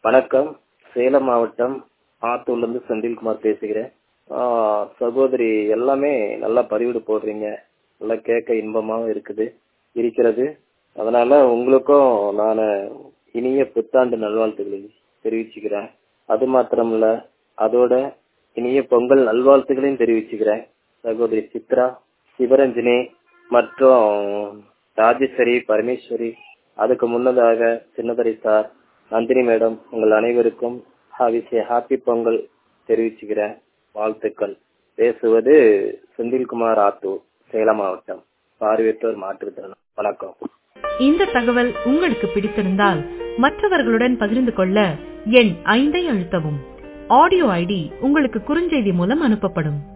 வணக்கம். சேலம் மாவட்டம் ஆத்தூர்லேருந்து செந்தில்குமார் பேசுகிறேன். சகோதரி எல்லாமே நல்லா பதிவிடு போடுறீங்க, நல்லா கேட்க இன்பமாகவும் இருக்கிறது. அதனால உங்களுக்கும் நான் இனிய புத்தாண்டு நல்வாழ்த்துக்களை தெரிவிச்சுக்கிறேன். அது மாத்திரமில்ல, அதோட இனிய பொங்கல் நல்வாழ்த்துக்களையும் தெரிவிச்சுக்கிறேன். சகோதரி சித்ரா, சிவரஞ்சனி மற்றும் ராஜேஸ்வரி, பரமேஸ்வரி, அதுக்கு முன்னதாக சின்னதரை சார், நந்தினி மேடம், உங்கள் அனைவருக்கும் ஹாப்பி பொங்கல் தெரிவிச்சுக்கிறேன். வாழ்த்துக்கள். பேசுவது செந்தில்குமார், ஆத்தூர், சேலம் மாவட்டம், பார்வையற்றோர் மாற்றுத்திறனாளி. வணக்கம். இந்த தகவல் உங்களுக்கு பிடித்திருந்தால் மற்றவர்களுடன் பகிர்ந்து கொள்ள எண் 5 அழுத்தவும். ஆடியோ ஐடி உங்களுக்கு குறுஞ்செய்தி மூலம் அனுப்பப்படும்.